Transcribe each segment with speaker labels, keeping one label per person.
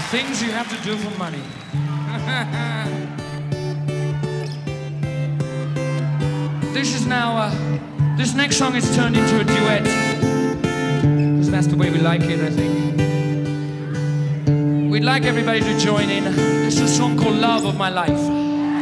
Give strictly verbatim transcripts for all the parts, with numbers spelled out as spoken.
Speaker 1: Things you have to do for money. This is now, uh, this next song is turned into a duet. Because that's the way we like it, I think. We'd like everybody to join in. This is a song called Love of My Life.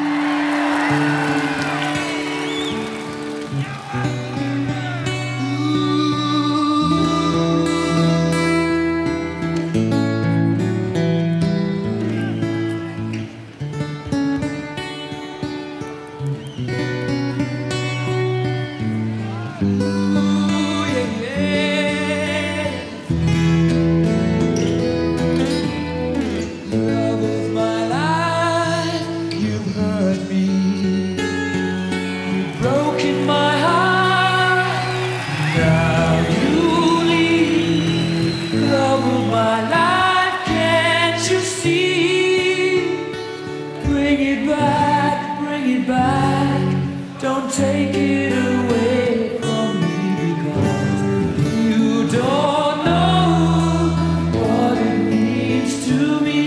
Speaker 2: Don't take it away from me, because you don't know what it means to me.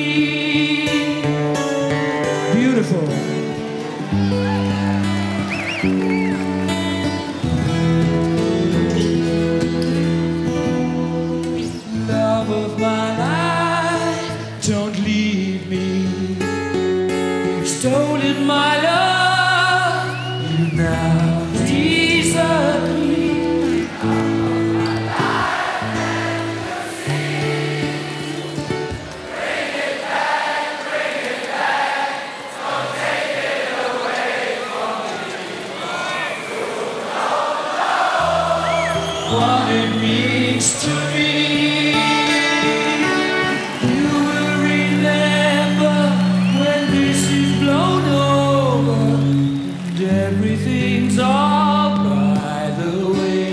Speaker 2: Beautiful. Love of my life, don't leave me. You've stolen my love. Now desert me. Love of my life, never see. Bring it back, bring it back. Don't take it away from me. You don't know what it means to me. You will remember when this is blown over. Everything's all by the way.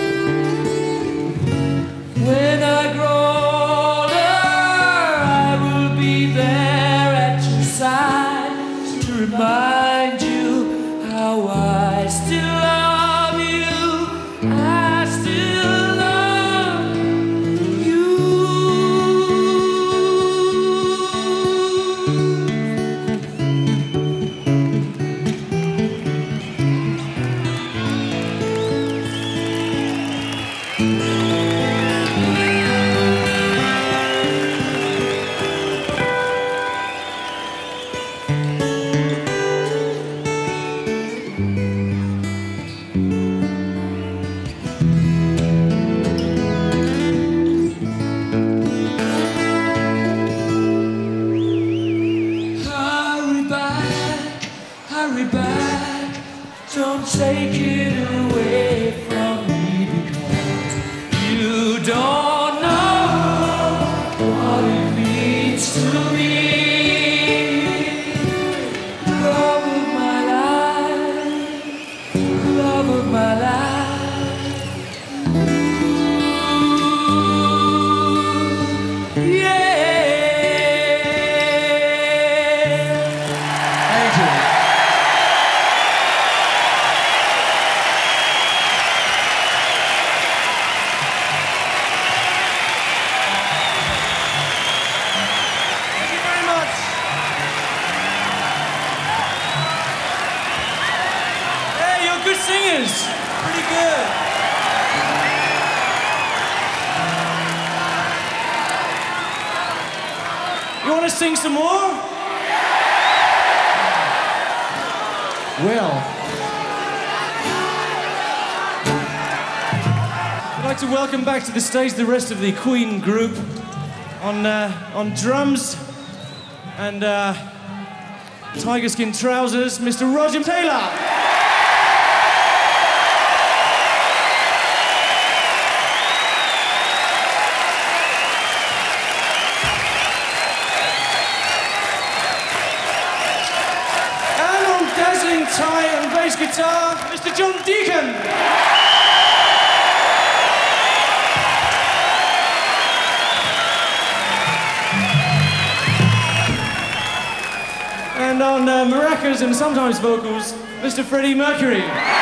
Speaker 2: When I grow older, I will be there at your side to remind you how I still love you. I still love you. Hurry back, don't take it away from me, because you don't know what it means to me. Love of my life, love of my life. Ooh, yeah. Thank you.
Speaker 1: Good singers, pretty good. You want to sing some more? Well, I'd like to welcome back to the stage the rest of the Queen group on uh, on drums and uh, tiger skin trousers, Mister Roger Taylor. Tie and bass guitar, Mister John Deacon. And on uh, maracas and sometimes vocals, Mister Freddie Mercury.